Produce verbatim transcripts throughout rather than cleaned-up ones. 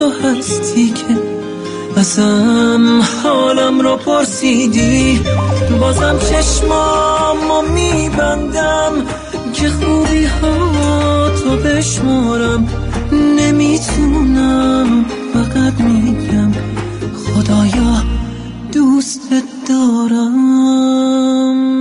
هستی که ازم حالم رو پرسیدی، بازم چشمامو میبندم که خوبی ها تو بشمارم، نمیتونم فقط میگم خدایا دوستت دارم.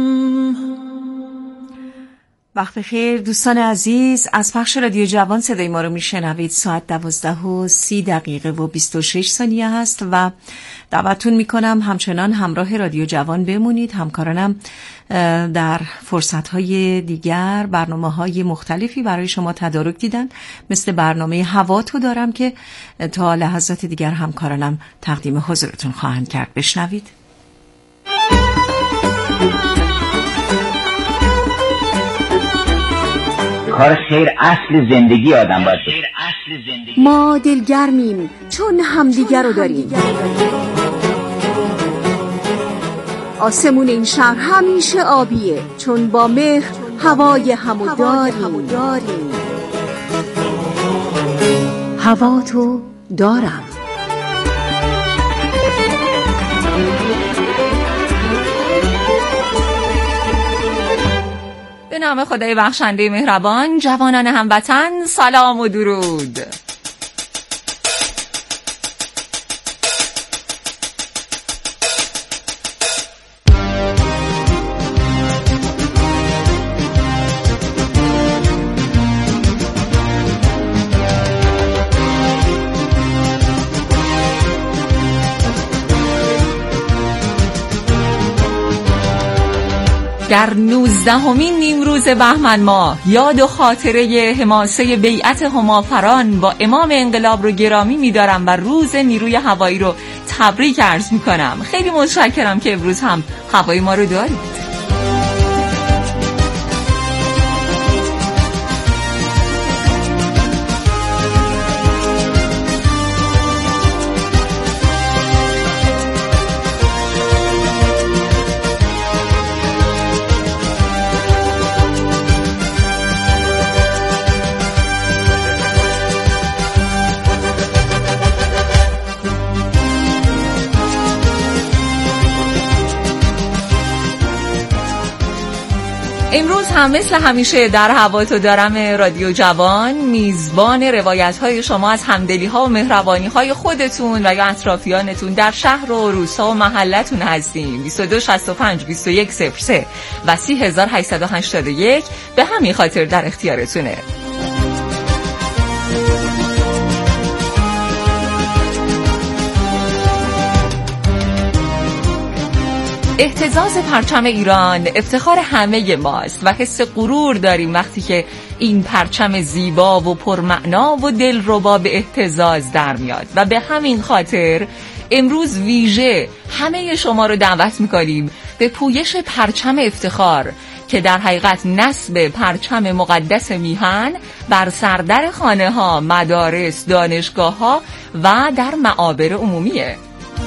وقت بخیر دوستان عزیز، از پخش رادیو جوان صدای ما رو میشنوید. ساعت دوازده و سی دقیقه و بیست و شش ثانیه هست و دعوتتون میکنم همچنان همراه رادیو جوان بمونید. همکارانم در فرصتهای دیگر برنامه‌های مختلفی برای شما تدارک دیدن، مثل برنامه هوا تو دارم که تا لحظات دیگر همکارانم تقدیم حضورتون خواهند کرد. بشنوید. کار خیر اصل زندگی آدم باید باشه. ما دلگرمیم چون همدیگر رو داریم. آسمون این شهر همیشه آبیه چون با مهر هوای همو داریم. هوا تو دارم. به نام خدای بخشنده مهربان، جوانان هموطن، سلام و درود. در نوزدهمین نیمروز بهمن ماه یاد و خاطره حماسه بیعت همافران با امام انقلاب رو گرامی می‌دارم و روز نیروی هوایی رو تبریک عرض می‌کنم. خیلی متشکرم که امروز هم هوای ما رو دارید. امروز هم مثل همیشه در هوا تو دارم رادیو جوان میزبان روایت های شما از همدلی ها و مهربانی های خودتون و یا اطرافیانتون در شهر و روستا و محلتون هستیم. بیست و دو شصت و پنج بیست و یک صفر سه و سی هزار و هشتصد و هشتاد و یک به همین خاطر در اختیارتونه. اهتزاز پرچم ایران افتخار همه ماست و حس غرور داریم وقتی که این پرچم زیبا و پرمعنا و دلربا به اهتزاز در میاد و به همین خاطر امروز ویژه همه شما رو دعوت میکنیم به پویش پرچم افتخار که در حقیقت نصب پرچم مقدس میهن بر سردر خانه ها، مدارس، دانشگاه ها و در معابر عمومیه.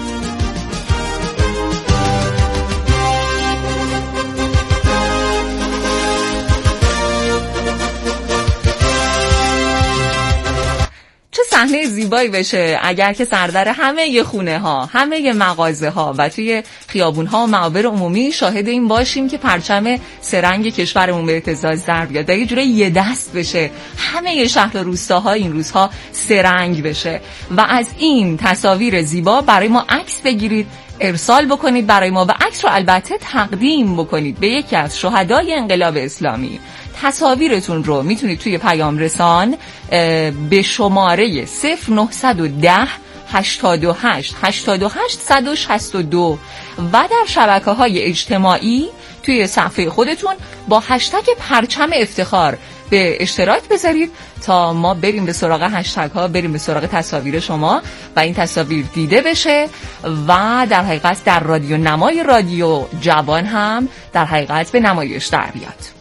صحنه زیبایی بشه اگر که سردر همه خونه ها، همه مغازه ها و توی خیابون ها و معابر عمومی شاهد این باشیم که پرچم سرنگ کشورمون به اهتزاز در بیاد و یه جوری یه دست بشه، همه شهر و روستاها این روزها سرنگ بشه و از این تصاویر زیبا برای ما عکس بگیرید، ارسال بکنید برای ما و عکس رو البته تقدیم بکنید به یکی از شهدای انقلاب اسلامی. تصاویرتون رو میتونید توی پیام رسان به شماره صفر نهصد و ده هشتاد و هشت هشتاد و هشت صد و شصت و دو و در شبکه های اجتماعی توی صفحه خودتون با هشتگ پرچم افتخار به اشتراک بذارید تا ما بریم به سراغ هشتگ ها، بریم به سراغ تصاویر شما و این تصاویر دیده بشه و در حقیقت در رادیو نمای رادیو جوان هم در حقیقت به نمایش در بیاد.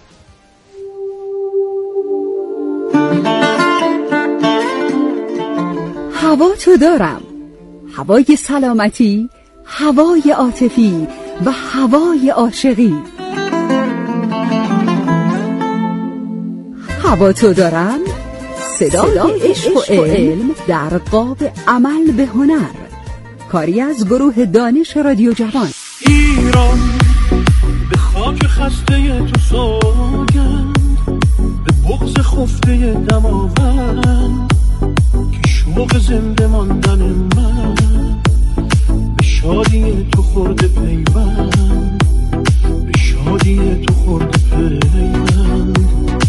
هوا تو دارم، هوای سلامتی، هوای عاطفی و هوای عاشقی. هوا تو دارم صدای عشق و علم در قاب عمل به هنر، کاری از گروه دانش رادیو جوان. ایران به خاک خسته تو سوگند، به بغض خفته دماوند، که شوق زنده ماندن من به شادی تو خورده پیوند، به شادی تو خورده پیوند.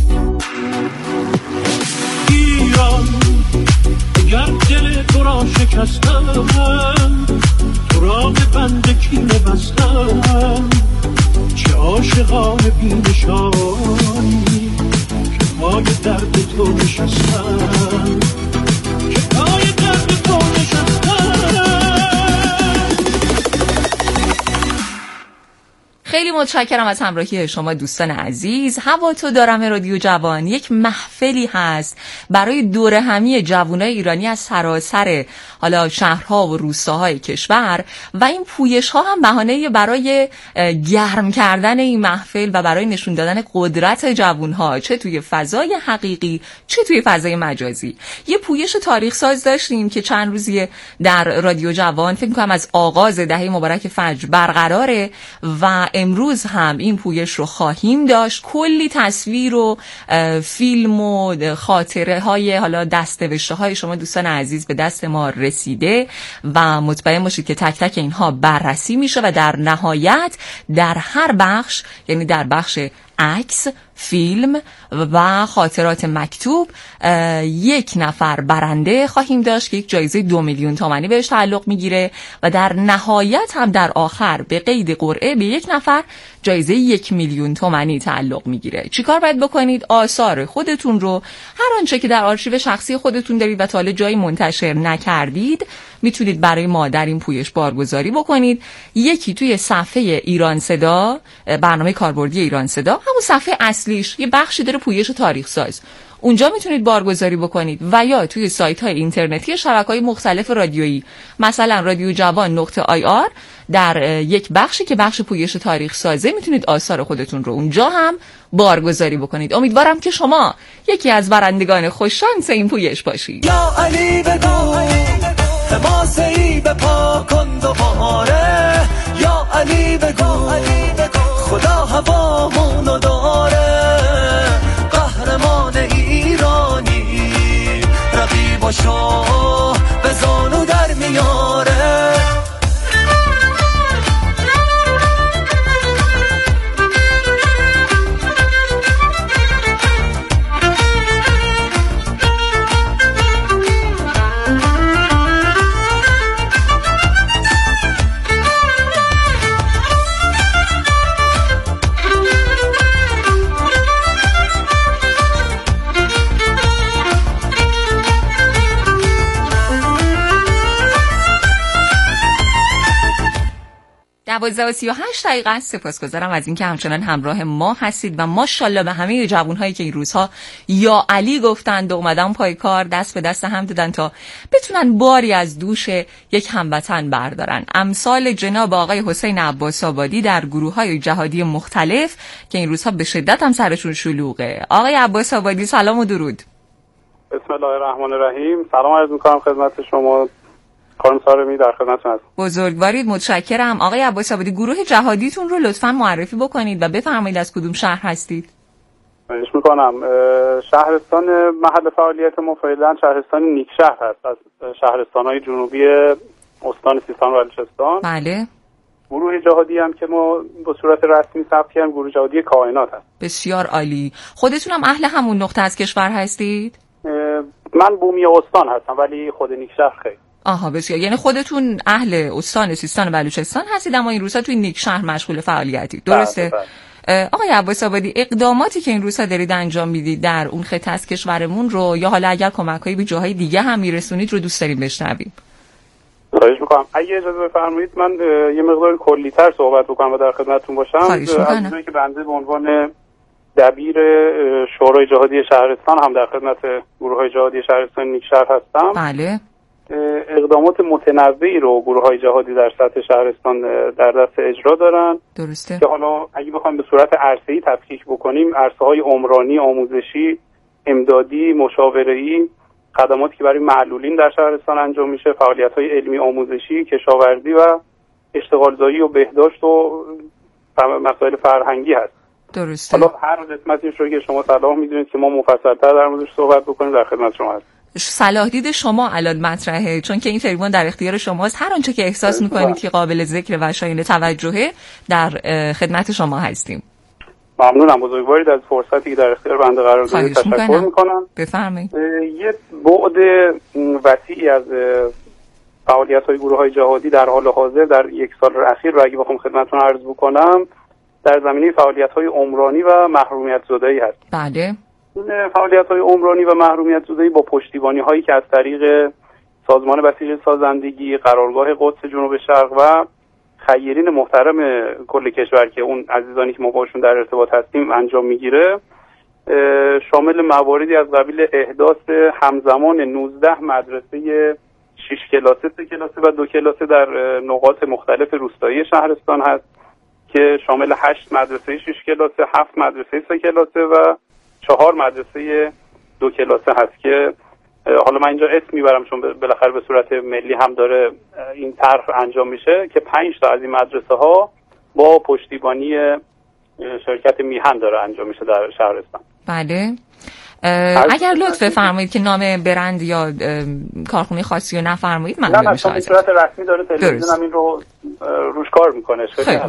ایران اگر دل تو را شکستم، تو را به بند کینه بستم، چه عاشقان بی‌نشانی که پای درد تو نشستم، که پای درد تو نشستم. خیلی متشکرم از همراهی شما دوستان عزیز. هوا تو دارم رادیو جوان یک محفلی هست برای دوره همی جوانای ایرانی از سراسر حالا شهرها و روستاهای کشور و این پویش ها هم بهانه برای گرم کردن این محفل و برای نشون دادن قدرت جوانها، چه توی فضای حقیقی چه توی فضای مجازی. یه پویش تاریخ ساز داشتیم که چند روزیه در رادیو جوان، فکر می‌کنم از آغاز دهه مبارک فجر برقراره و امروز هم این پویش رو خواهیم داشت. کلی تصویر و فیلم و خاطره های حالا دست‌نوشته های شما دوستان عزیز به دست ما رسیده و مطمئن باشید که تک تک اینها بررسی میشه و در نهایت در هر بخش، یعنی در بخش عکس، فیلم و خاطرات مکتوب، یک نفر برنده خواهیم داشت که یک جایزه دو میلیون تومانی بهش تعلق میگیره و در نهایت هم در آخر به قید قرعه به یک نفر جایزه یک میلیون تومانی تعلق میگیره. چیکار باید بکنید؟ آثار خودتون رو، هر آنچه که در آرشیو شخصی خودتون دارید و تا حالا جایی منتشر نکردید، میتونید برای ما در این پویش بارگذاری بکنید. یکی توی صفحه ایران صدا، برنامه کاربردی ایران صدا، همون صفحه اصلیش یه بخشی داره پویش تاریخ ساز، اونجا میتونید بارگذاری بکنید و یا توی سایت های اینترنتی شبکه‌های مختلف رادیویی، مثلا رادیو جوان نقطه آی آر، در یک بخشی که بخش پویش تاریخ سازه میتونید آثار خودتون رو اونجا هم بارگذاری بکنید. امیدوارم که شما یکی از برندگان خوششانس این پویش باشید. یا علی بگو حماسه‌ای به پا کن دوباره، یا علی بگو خدا هوامونو داره، قهرمان ایرانی رقیباشو به زانو در میاره. دوازده و سی و هشت دقیقه است. سپاسگزارم از اینکه همچنان همراه ما هستید و ماشاءالله به همه جوانهایی که این روزها یا علی گفتند و اومدن پای کار، دست به دست هم دادن تا بتونن باری از دوش یک هموطن بردارن، امثال جناب آقای حسین عباس آبادی در گروه‌های جهادی مختلف که این روزها به شدت هم سرشون شلوغه. آقای عباس آبادی سلام و درود. بسم الله الرحمن الرحیم. سلام عرض می‌کنم خدمت شما. خانم سارمی در خدمتتون هستم. بزرگوارید، متشکرم. آقای عباس آبادی، گروه جهادیتون رو لطفاً معرفی بکنید و بفرمایید از کدوم شهر هستید. خواهش می‌کنم. شهرستان محل فعالیت ما فعلا شهرستان نیکشهر هست، از شهرستان‌های جنوبی استان سیستان و بلوچستان. بله. گروه جهادی هم که ما به صورت رسمی ثبت کردیم گروه جهادی کائنات هست. بسیار عالی. خودتون هم اهل همون نقطه از کشور هستید؟ من بومی استان هستم ولی خود نیکشهر خیلی. آها بسیار، یعنی خودتون اهل استان سیستان و بلوچستان هستید اما این روزا توی نیکشهر مشغول فعالیتی، درسته؟ بله بله. آقای عباس آبادی، اقداماتی که این روزا دارید انجام میدید در اون خطه از کشورمون رو یا حالا اگر کمکایی به جاهای دیگه هم میرسونید رو دوست داریم بشنویم. خواهش میکنم. اگه اجازه بفرمایید من یه مقدار کلی‌تر صحبت بکنم و در خدمتتون باشم. خواهش میکنم. از اونجایی که بنده به عنوان دبیر شورای جهادی شهرستان هم در خدمت گروه‌های جهادی شهرستان نیکشهر هستم. بله. اقدامات متنوعی رو گروه‌های جهادی در سطح شهرستان در دست اجرا دارن. درسته. که حالا اگه بخوایم به صورت عرصه‌ای تفکیک بکنیم، عرصه‌های عمرانی، آموزشی امدادی، مشاوره‌ای، خدماتی که برای معلولین در شهرستان انجام میشه، فعالیت‌های علمی آموزشی، کشاورزی و اشتغالزایی و بهداشت و مسائل فرهنگی هست. درسته. حالا هر قسمتیش رو که شما صلاح میدونید که ما مفصل‌تر در موردش صحبت بکنیم در خدمت شما هست. صلاح دید شما الان مطرحه، چون که این تریبون در اختیار شماست. هر آنچه که احساس میکنید که قابل ذکر و شایسته توجهه در خدمت شما هستیم. ممنونم بزرگوارید از فرصتی که در اختیار بنده قرار دادید. تشکر میکنم. بفرمایید. یه بعد وسیعی از فعالیت‌های گروه‌های جهادی در حال حاضر در یک سال اخیر رو اگه بخوام خدمتتون عرض بکنم در زمینه فعالیت‌های عمرانی و محرومیت زدایی هست. بله. این فعالیت‌های عمرانی و محرومیت زدایی با پشتیبانی‌هایی که از طریق سازمان بسیج سازندگی، قرارگاه قدس جنوب شرق و خیرین محترم کل کشور که اون عزیزانی که ما باشون در ارتباط هستیم انجام میگیره، شامل مواردی از قبیل احداث همزمان نوزده مدرسه شش کلاسه، سه کلاسه و دو کلاسه در نقاط مختلف روستایی شهرستان هست که شامل هشت مدرسه شش کلاسه، هفت مدرسه سه کلاسه و چهار مدرسه دو کلاسه هست که حالا من اینجا اسم میبرم چون بالاخره به صورت ملی هم داره این طرح انجام میشه که پنج تا از این مدرسه ها با پشتیبانی شرکت میهن داره انجام میشه در شهرستان. بله. اگر لطف فرمایید که نام برند یا کارخونه خاصی رو نفرمایید من نه نه به صورت رسمی داره تلویزیون هم این رو روش کار میکنه.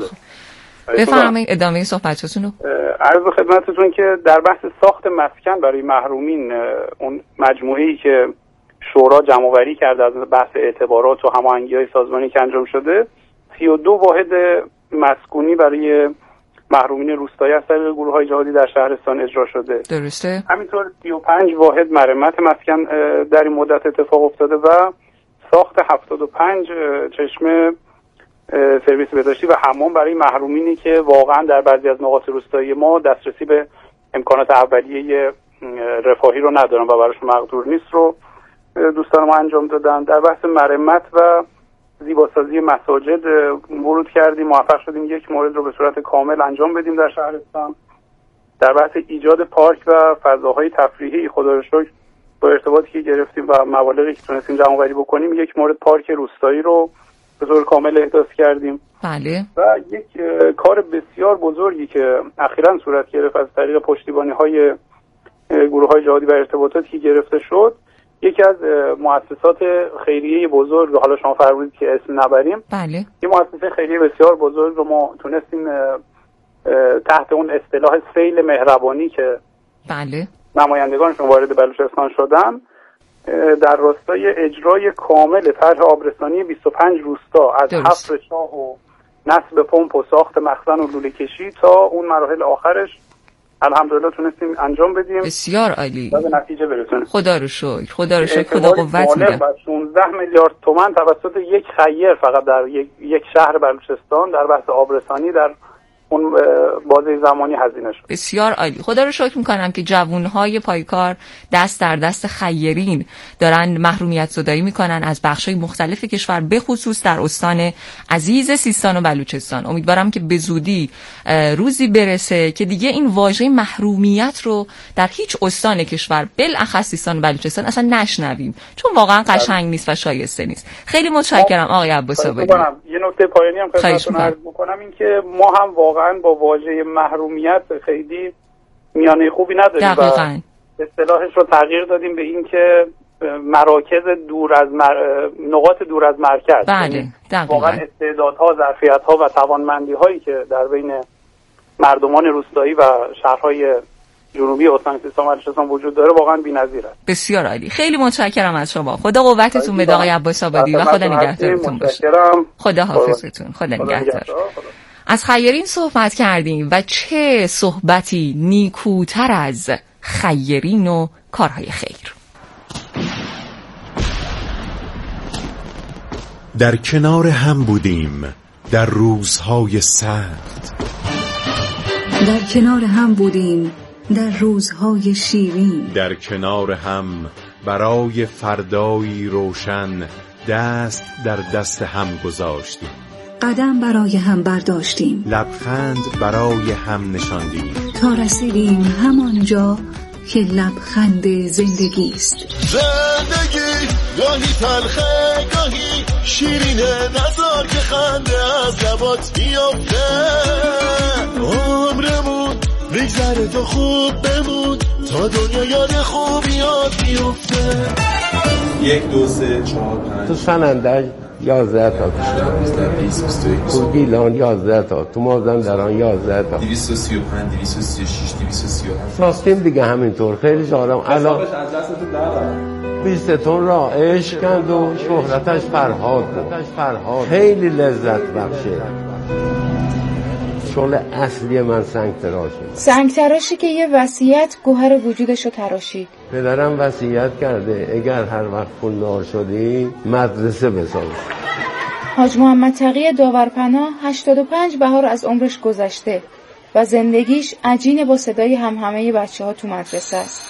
بفرمایید ادامه صحبتتون رو. عرض خدمتتون که در بحث ساخت مسکن برای محرومین، اون مجموعه‌ای که شورا جمع‌آوری کرده از بحث اعتبارات و هماهنگی‌های سازمانی که انجام شده، سی و دو واحد مسکونی برای محرومین روستایی از طریق گروه‌های جهادی در شهرستان اجرا شده. درسته. همینطور سی و پنج واحد مرمت مسکن در این مدت اتفاق افتاده و ساخت هفتاد و پنج چشمه سرویس بهداشتی و حمام برای محرومینی که واقعا در بعضی از نقاط روستایی ما دسترسی به امکانات اولیه رفاهی رو ندارن و براشون مقدور نیست رو دوستان ما انجام دادن. در بحث مرمت و زیباسازی مساجد ورود کردیم، موفق شدیم یک مورد رو به صورت کامل انجام بدیم در شهرستان. در بحث ایجاد پارک و فضاهای تفریحی خدا رو شکر با ارتباطی که گرفتیم و مبالغی که تونستیم جمع‌آوری بکنیم یک مورد پارک روستایی رو به طور کامل احداث کردیم. بله. و یک کار بسیار بزرگی که اخیراً صورت گرفت از طریق پشتیبانی‌های گروه‌های جهادی و ارتباطاتی که گرفته شد، یکی از مؤسسات خیریه بزرگ، حالا شما فرمودید که اسم نبریم، بله، یه مؤسسه خیریه بسیار بزرگ رو ما تونستیم تحت اون اصطلاح سیل مهربانی که بله نمایندگانشون وارد بلوچستان شدن، در راستای اجرای کامل طرح آبرسانی بیست و پنج روستا از حفر چاه و نصب پمپ و ساخت مخزن و لوله کشی تا اون مراحل آخرش الحمدلله تونستیم انجام بدیم. بسیار عالی. و به نتیجه برسونیم. خدا رو شکر، خدا رو شکر، خدا قوت میده. شانزده میلیارد تومان توسط یک خیر فقط در یک, یک شهر بلوچستان در بحث آبرسانی در اون بازه زمانی هزینه شد. بسیار عالی. خدا رو شکر میکنم که جوانهای پایکار دست در دست خیرین دارن محرومیت زدایی میکنن از بخش‌های مختلف کشور، به خصوص در استان عزیز سیستان و بلوچستان. امیدوارم که به زودی روزی برسه که دیگه این واژه محرومیت رو در هیچ استان کشور بالاخص سیستان و بلوچستان اصلا نشنویم، چون واقعا قشنگ نیست و شایسته نیست. خیلی متشکرم آقای عباس آبادی. یه نکته پایانی هم خدمتتون عرض بکنم، این که ما هم واقعا با واژه محرومیت خیلی میانه خوبی نداریم دقیقاً. و اصطلاحش رو تغییر دادیم به این که مراکز دور از مر... نقاط دور از مرکز. بله دقیقاً. واقعا استعدادها، ظرفیت‌ها و توانمندی‌هایی که در بین مردمان روستایی و شهرهای جنوبی استان سیستان و بلوچستان وجود داره واقعا بی‌نظیر است. بسیار عالی. خیلی متشکرم از شما. خدا قوتتون بده آقای عباس آبادی و خدا نگهدارتون باشه. خدا حافظتون. خدا نگهدار. از خیرین صحبت کردیم و چه صحبتی نیکوتر از خیرین و کارهای خیر. در کنار هم بودیم در روزهای سخت، در کنار هم بودیم در روزهای شیرین، در کنار هم برای فردایی روشن دست در دست هم گذاشتیم، قدم برای هم برداشتیم، لبخند برای هم نشاندیم، تا رسیدیم همانجا که لبخند زندگی است. زندگی گاهی تلخه گاهی شیرینه، نزار که خنده از لبات بیافته. عمرمون بگذره تا خوب بمون، تا دنیا یاد خوبیات بیافته. یک دو سه چهار پنج تو سنندج یازده تا تو گیلان یازده تا تو مازندران یازده تا دویست و سی و پنج دویست و سی و شش دویست و سی و هفت ساختیم دیگه همینطور. خیلی شادم. الان بیست تن را عشق کند و شهرتش فرهاد بود. خیلی لذت بخشه. شغل اصلی من سنگ تراشه. سنگ تراشی که یه وصیت گوهر وجودشو تراشید. پدرم وصیت کرده اگر هر وقت پولدار شدی مدرسه بساز. حاج محمد تقی داورپناه هشتاد و پنج بهار از عمرش گذشته و زندگیش عجین با صدای همهمه بچه ها تو مدرسه است.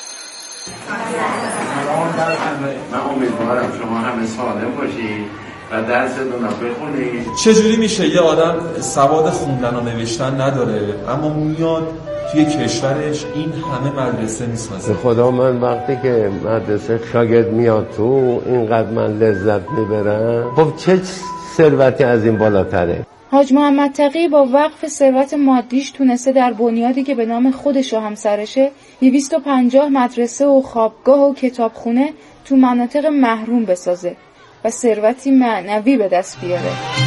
من امیدوارم شما همه سالم باشید و درستون رو بخونید. چجوری میشه یه آدم سواد خوندن و نوشتن نداره اما میاد توی کشورش این همه مدرسه میسازه؟ خدا من وقتی که مدرسه شاگرد میاد تو اینقدر من لذت میبرم. خب چه ثروتی از این بالاتره؟ حاج محمد تقی با وقف ثروت مادیش تونسته در بنیادی که به نام خودش و همسرشه دویست و پنجاه مدرسه و خوابگاه و کتابخونه تو مناطق محروم بسازه و ثروتی معنوی به دست بیاره.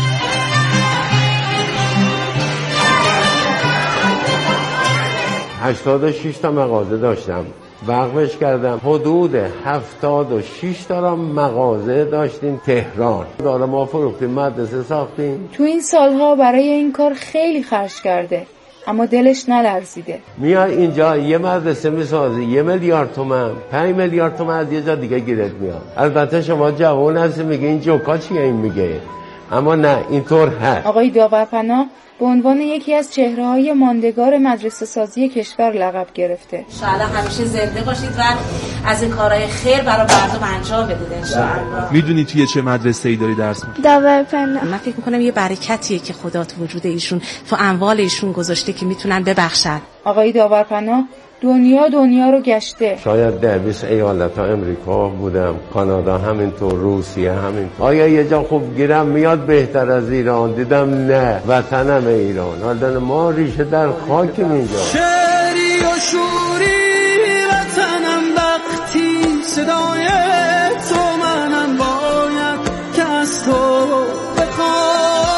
هشتاد و شش تا مغازه داشتم، وقفش کردم. حدود هفتاد و شش تا را مغازه داشتیم تهران. داره ما فروختیم، مدرسه ساختیم. تو این سالها برای این کار خیلی خرج کرده اما دلش نلرزیده. میاد اینجا یه مدرسه میسازی یه میلیارد تومن، پنج میلیارد تومن از یه جا دیگه گیرت میاد. البته شما جوان هستی میگه این جوکا چیه این میگه، اما نه اینطور هست. آقای داورپناه به عنوان یکی از چهره‌های ماندگار مدرسه سازی کشور لقب گرفته. انشاءالله همیشه زنده باشید و از این کارهای خیر برای مردم انجام بدید انشاءالله. میدونی توی چه مدرسه‌ای داری درس می‌خونی؟ داورپناه. من فکر می‌کنم یه برکتیه که خدا تو وجود ایشون تو اموال ایشون گذاشته که میتونن ببخشن. آقای داورپناه دنیا دنیا رو گشته. شاید ده بیست ایالت ها امریکا بودم، کانادا همینطور، روسیه همینطور. آیا یه جا خوب گیرم میاد بهتر از ایران؟ دیدم نه، وطنم ایران. حالا ما ریشه در خاکیم اینجا. شعری و شوری وطنم وقتی صدای تو منم باید که از تو بخوانم.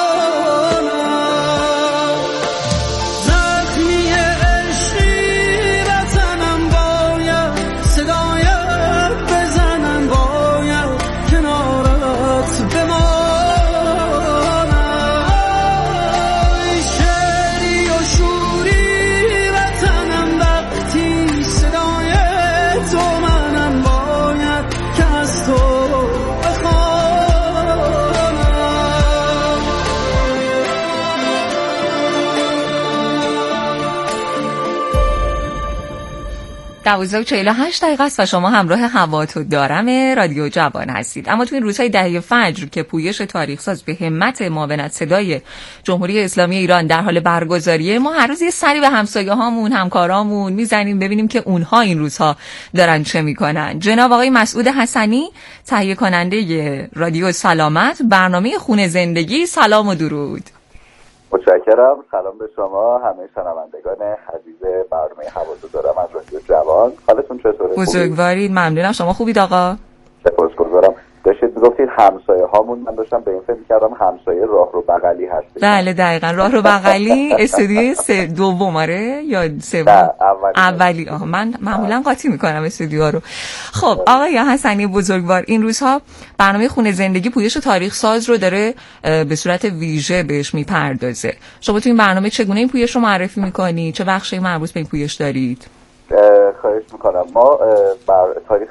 دوازده و چهل و هشت دقیقه است و شما همراه هواتو دارم رادیو جوان هستید. اما توی این روزهای دهه فجر که پویش تاریخ ساز به همت معاونت صدای جمهوری اسلامی ایران در حال برگزاریه، ما هر روز یه سری به همسایه هامون، همکارامون میزنیم ببینیم که اونها این روزها دارن چه میکنن. جناب آقای مسعود حسنی، تهیه کننده رادیو سلامت، برنامه خونه زندگی، سلام و درود. متشکرم. سلام به شما همه شنوندگان عزیز برنامه هواتو دارم از رادیو جوان. حالتون چطوره؟ بزرگوارید، ممنونم. شما خوبید آقا؟ سپاسگزارم. داشتید میگفتید همسایه هامون، من داشتم به این فکر می‌کردم همسایه راه رو بغلی هست. بله دقیقاً، راه رو بغلی استودیوی سه دوم آره یا سوم؟ اولی. اولی. آها، من معمولا قاطی میکنم استودیوها رو. خب آقای حسنی بزرگوار، این روزها برنامه خونه زندگی پویش تاریخ ساز رو داره به صورت ویژه بهش میپردازه. شما تو این برنامه چگونه این پویش رو معرفی میکنی؟ چه بخشی مربوط به این پویش دارید؟ خواهش میکنم. ما بر تاریخ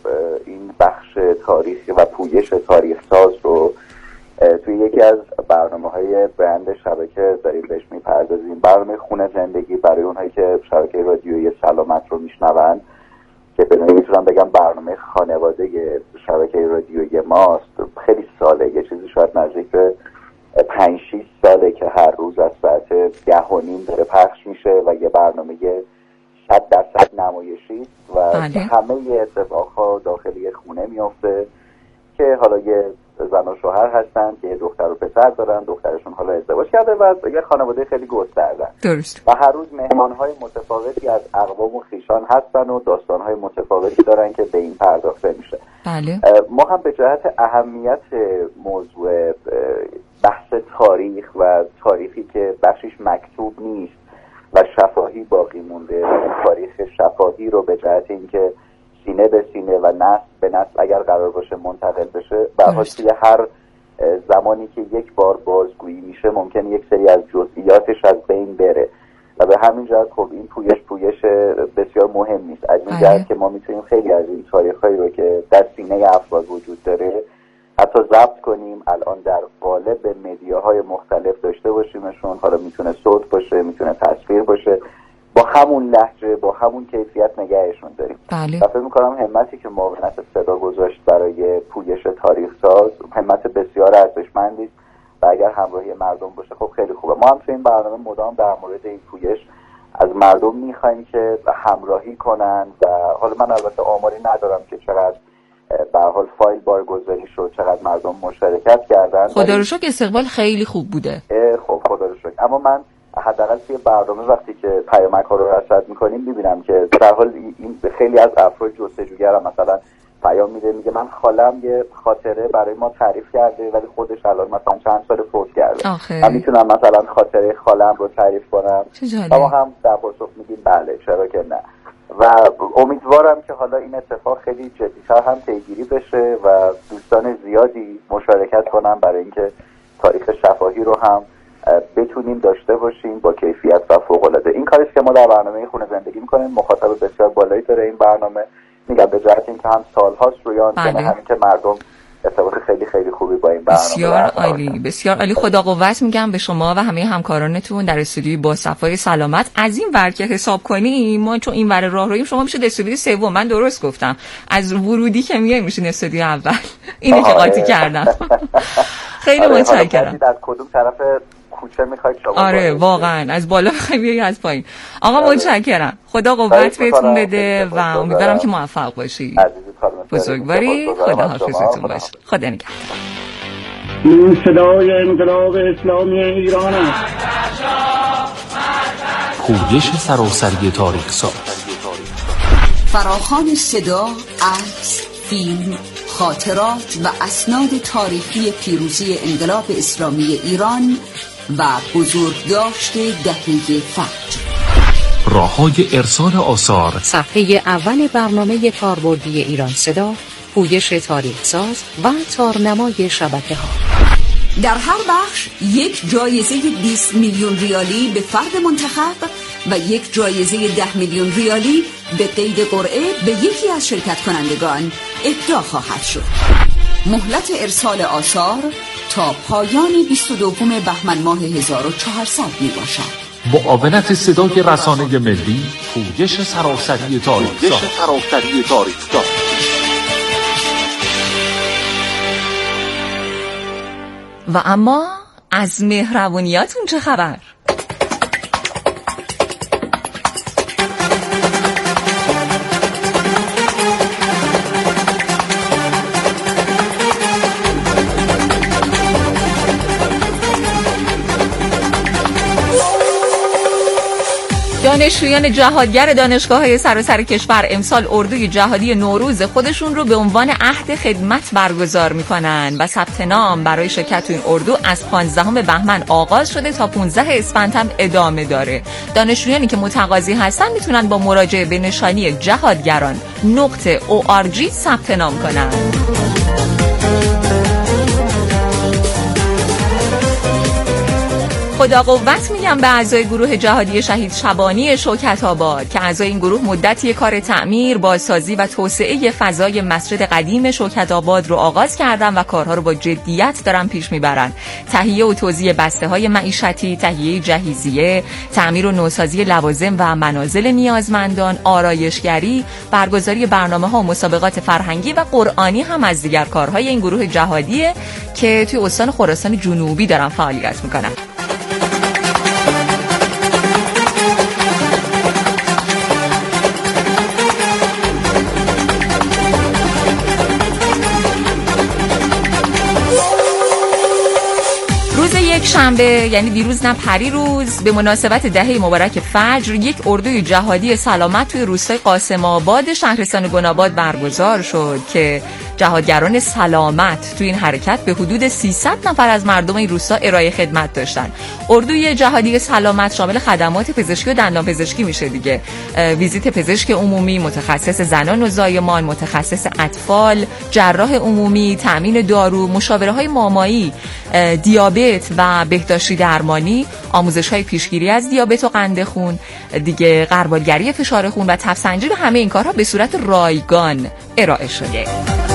این بخش تاریخی و پویش تاریخ ساز رو توی یکی از برنامه‌های برند شبکه داریم بهش میپردازیم. برنامه خونه زندگی برای اونهایی که شبکه رادیویی سلامت رو میشنون، که به نوعی میتونم بگم برنامه خانواده شبکه رادیویی ماست. خیلی ساله، یه چیزی شاید نزدیک به پنج شیش ساله که هر روز از ساعت ده و نیم داره پخش میشه و یه برنامه صد درصد نمایشی و بله. همه اتفاقها داخلی خونه میفته که حالا یه زن و شوهر هستن که یه دختر و پسر دارن، دخترشون حالا ازدواج کرده و یه خانواده خیلی گستردن. درست. و هر روز مهمانهای متفاوتی از اقوام و خویشان هستن و داستانهای متفاوتی دارن که به این پرداخته میشه. بله. ما هم به جهت اهمیت موضوع بحث تاریخ و تاریخی که بخشش مکتوب نیست و شفاهی باقی مونده و تاریخ شفاهی رو به جهت اینکه سینه به سینه و نسل به نسل اگر قرار باشه منتقل بشه، به هر توی هر زمانی که یک بار بازگویی میشه ممکنه یک سری از جزئیاتش از بین بره و به همین جهت خب این پویش پویش بسیار مهم نیست. از این جهت که ما میتونیم خیلی از این تاریخ‌هایی رو که در سینه افراد وجود داره حتی ضبط کنیم، الان در قالب مدیاهای مختلف داشته باشیمشون، حالا میتونه صوت باشه، میتونه تصویر باشه، با همون لهجه با همون کیفیت نگهشون داریم. بله. و فکر می‌کنم همتی که معاونت صدا گذاشت برای پویش تاریخ ساز همت بسیار ارزشمندی است و اگر همراهی مردم باشه خب خیلی خوبه. ما هم تو این برنامه مدام در مورد این پویش از مردم می‌خوایم که همراهی کنن و حالا من البته آماری ندارم که چقدر به هر حال فایل بارگذاری شد، چقدر مردم مشارکت کردن. خدا رو شکر استقبال خیلی خوب بوده. خب خدا رو شکر. اما من حداقل توی برنامه وقتی که پیامک ها رو رصد میکنیم میبینم که در حال این خیلی از افراد جستجوگر هم مثلا پیام میده، میگه من خالم یه خاطره برای ما تعریف کرده ولی خودش الان مثلا چند سال فوت کرده، من میتونم مثلا خاطره خالم رو تعریف کنم. اما هم در پاسخ میگیم بله چرا که نه. و امیدوارم که حالا این اتفاق خیلی جدی‌تر هم پیگیری بشه و دوستان زیادی مشارکت کنن برای اینکه تاریخ شفاهی رو هم بتونیم داشته باشیم با کیفیت و فوق‌العاده. این کاریش که ما در برنامه خونه زندگی می‌کنیم مخاطب بسیار بالایی داره این برنامه، میگم به جهت اینکه هم سال‌هاست رویان کنه، همین که مردم ارتباط خیلی خیلی خوبی با این برنامه. بسیار عالی، بسیار عالی. خدا قوت میگم به شما و همه همکارانتون در استودیوی با صفای سلامت. از این ور که حساب کنیم ما چون این ور راه رویم شما میشه استودیوی سوم. من درست گفتم از ورودی که میای میشین استودیو اول. اینو که قاطی کردم. خیلی متشکرم. از کدوم طرف کوچه میخواید شما؟ آره واقعا از بالا میخوای بیای از پایین. آقا متشکرم. خدا قوت بهتون بده و امیدوارم که موفق باشی. بزرگواری. خدا حافظتون باشه. خدا نگهدار. این صدای انقلاب اسلامی ایران است. پویش سراسری تاریخ ساز. فراخوان صدا، عکس، فیلم، خاطرات و اسناد تاریخی پیروزی انقلاب اسلامی ایران و بزرگداشت دهه فجر. راه‌های ارسال آثار. صفحه اول برنامه کاربردی ایران صدا، پویش تاریخ ساز و تارنمای شبکه‌ها. در هر بخش یک جایزه بیست میلیون ریالی به فرد منتخب و یک جایزه ده میلیون ریالی به قید قرعه به یکی از شرکت کنندگان اهدا خواهد شد. مهلت ارسال آثار تا پایان بیست و دوم بهمن ماه هزار و چهارصد می باشد. معاونت صدای رسانه ملی، پویش سراسری تاریخ ساز. و اما از مهربونیاتون چه خبر؟ دانشجویان جهادگر دانشگاه‌های سراسر کشور امسال اردوی جهادی نوروز خودشون رو به عنوان عهد خدمت برگزار می‌کنن و ثبت نام برای شرکت تو این اردو از پانزدهم بهمن آغاز شده تا پانزدهم اسفند هم ادامه داره. دانشجویانی که متقاضی هستن میتونن با مراجعه به نشانی جهادگران نقطه او آر جی ثبت نام کنن. خدا قوت میگم به اعضای گروه جهادی شهید شبانی شوکت آباد که اعضای این گروه مدتی کار تعمیر، بازسازی و توسعه فضای مسجد قدیم شوکت آباد رو آغاز کردن و کارها رو با جدیت دارن پیش میبرن. تهیه و توزیع بسته‌های معیشتی، تهیه جهیزیه، تعمیر و نوسازی لوازم و منازل نیازمندان، آرایشگری، برگزاری برنامه‌ها و مسابقات فرهنگی و قرآنی هم از دیگر کارهای این گروه جهادیه که توی استان خراسان جنوبی دارن فعالیت میکنن. یک شنبه یعنی دیروز نه پریروز به مناسبت دهه مبارک فجر یک اردوی جهادی سلامت توی روستای قاسم آباد شهرستان گناباد برگزار شد که جهادگران سلامت توی این حرکت به حدود سیصد نفر از مردم این روستا ارائه خدمت داشتن. اردوی جهادی سلامت شامل خدمات پزشکی و دندان پزشکی میشه دیگه، ویزیت پزشک عمومی، متخصص زنان و زایمان، متخصص اطفال، جراح عمومی، تامین دارو، مشاوره مامایی، دیابت و بهداشتی درمانی، آموزش‌های پیشگیری از دیابت و قند خون، دیگه غربالگری فشار خون و تب‌سنجی و همه این کارها به صورت رایگان ارائه شده.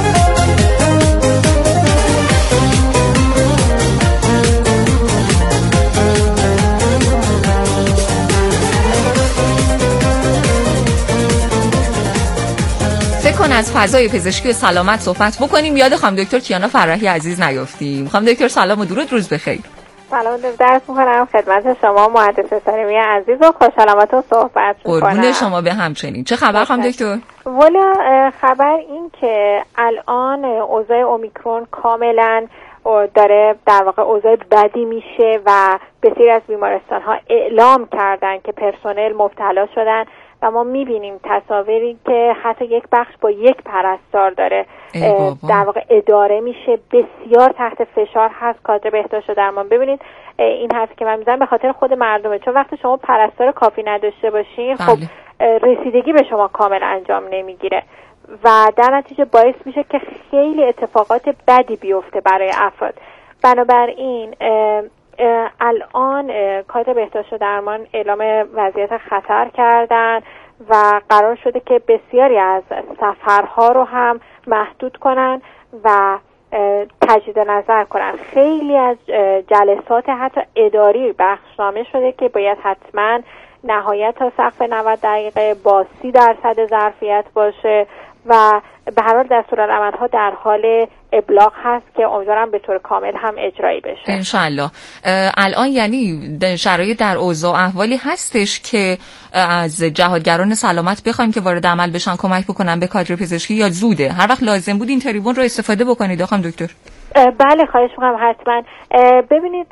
کن از فضای پزشکی و سلامت صحبت بکنیم، یاد خانم دکتر کیانا فرحی عزیز نیافتیم. خانم دکتر سلام و درود، روز بخیر. سلام، درس می‌کنم خدمت شما مهندس سلیمی عزیز و خوشحالم تو صحبت می‌کنم. قربون شما به همچنین. چه خبر خانم دکتر؟ والا خبر این که الان اوضاع اومیکرون کاملا داره در واقع اوضاع بدی میشه و بسیاری از بیمارستان‌ها اعلام کردن که پرسنل مبتلا شدن و ما میبینیم تصاویری که حتی یک بخش با یک پرستار داره در واقع اداره میشه، بسیار تحت فشار هست کادر بهداشت و درمان. ببینید این حرفی که من میزنم به خاطر خود مردمه، چون وقتی شما پرستار کافی نداشته باشین خب رسیدگی به شما کامل انجام نمیگیره و در نتیجه باعث میشه که خیلی اتفاقات بدی بیفته برای افراد. بنابراین الان کادر بهداشت و درمان اعلام وضعیت خطر کردن و قرار شده که بسیاری از سفرها رو هم محدود کنن و تجدید نظر کنن. خیلی از جلسات حتی اداری بخشنامه شده که باید حتما نهایت تا سقف نود دقیقه با سی درصد ظرفیت باشه و به هر حال دستورالعمل‌ها در حال ابلاغ هست که امیدوارم به طور کامل هم اجرایی بشه انشالله. الان یعنی شرایط در اوضاع احوالی هستش که از جهادگران سلامت بخوایم که وارد عمل بشن کمک بکنن به کادر پزشکی، یا زوده هر وقت لازم بود این تریبون رو استفاده بکنید خانم دکتر؟ بله خواهش میکنم حتما. ببینید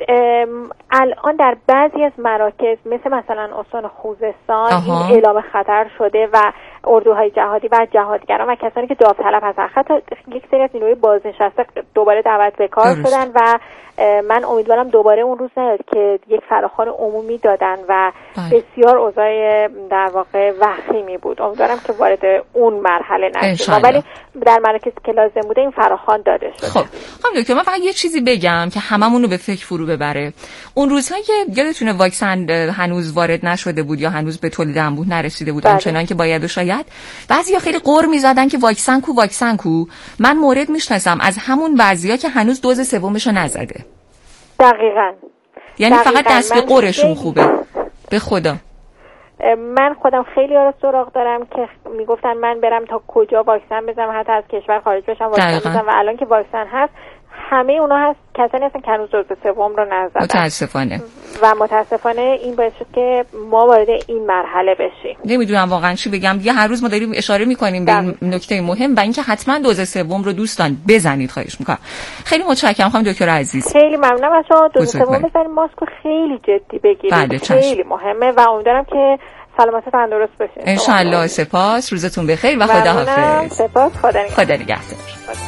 الان در بعضی از مراکز مثل مثلا استان خوزستان آها. این اعلام خطر شده و اردوهای جهادی و جهادگران و کسانی که داوطلب هستن حتی یک سری از نیروی بازنشسته دوباره دعوت به کار شدن و من امیدوارم دوباره اون روز نیاد که یک فراخوان عمومی دادن و بله. بسیار اوضاع در واقع وخیمی بود. امیدوارم که وارد اون مرحله نشیم، ولی در مراکزی که لازم بوده این فراخوان داده شده. خب خانم دکتر من فقط یه چیزی بگم که هممون رو به فکر فرو ببره. اون روزهایی که یادتونه واکسن هنوز وارد نشده بود یا هنوز به تولید انبوه نرسیده بود آنچنان که باید و شاید، بعضیا خیلی غر می‌زدن که واکسن کو واکسن کو. من مورد میشناسم از همون بعضیا که هنوز دوز سومشو نزده. دقیقاً. یعنی دقیقاً. فقط دست به قرشون خوبه. به خدا. من خودم خیلی ها رو سراغ دارم که میگفتن من برم تا کجا واکسن بزنم، حتی از کشور خارج بشم واکسن بزنم و الان که واکسن هست همه اونا هست کسانی هستن که هنوز دوز سوم رو نزدن. متاسفانه. و متاسفانه این باعث شد که ما وارد این مرحله بشیم. نمیدونم واقعا چی بگم. یه هر روز ما داریم اشاره میکنیم به این نکته مهم و اینکه حتما دوز سوم رو دوستان بزنید خواهش میکنم. خیلی متشکرم خانم دکتر عزیز. خیلی ممنونم از شما. دوز سوم بزنید، ماسک خیلی جدی بگیرید. بله خیلی مهمه و امیدوارم که سلامت و تندرست باشید. ان شاء الله. سپاس، روزتون بخیر و خداحافظ. سپاس، خدا نگهدار. خدا نگهدار.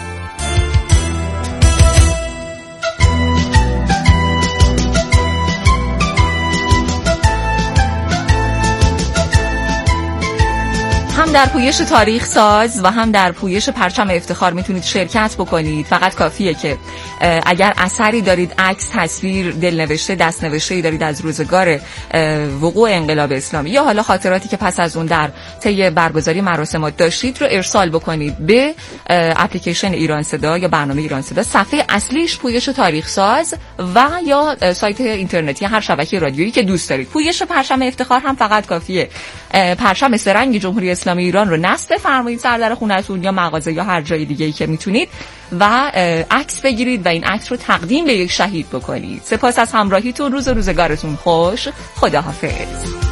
هم در پویش تاریخ ساز و هم در پویش پرچم افتخار میتونید شرکت بکنید. فقط کافیه که اگر اثری دارید، عکس، تصویر، دلنوشته، دستنوشته‌ای دارید از روزگار وقوع انقلاب اسلامی یا حالا خاطراتی که پس از اون در طی برگزاری مراسمات داشتید رو ارسال بکنید به اپلیکیشن ایران صدا یا برنامه ایران صدا. صفحه اصلیش پویش تاریخ ساز و یا سایت اینترنتی هر شبکه رادیویی که دوست دارید. پویش پرچم افتخار هم فقط کافیه پرچم سه‌رنگ جمهوری اسلامی ایران رو نصب بفرمایید سر در خونه‌تون یا مغازه یا هر جای دیگه‌ای که میتونید و عکس بگیرید و این عکس رو تقدیم به یک شهید بکنید. سپاس از همراهیتون. روز و روزگارتون خوش. خداحافظ.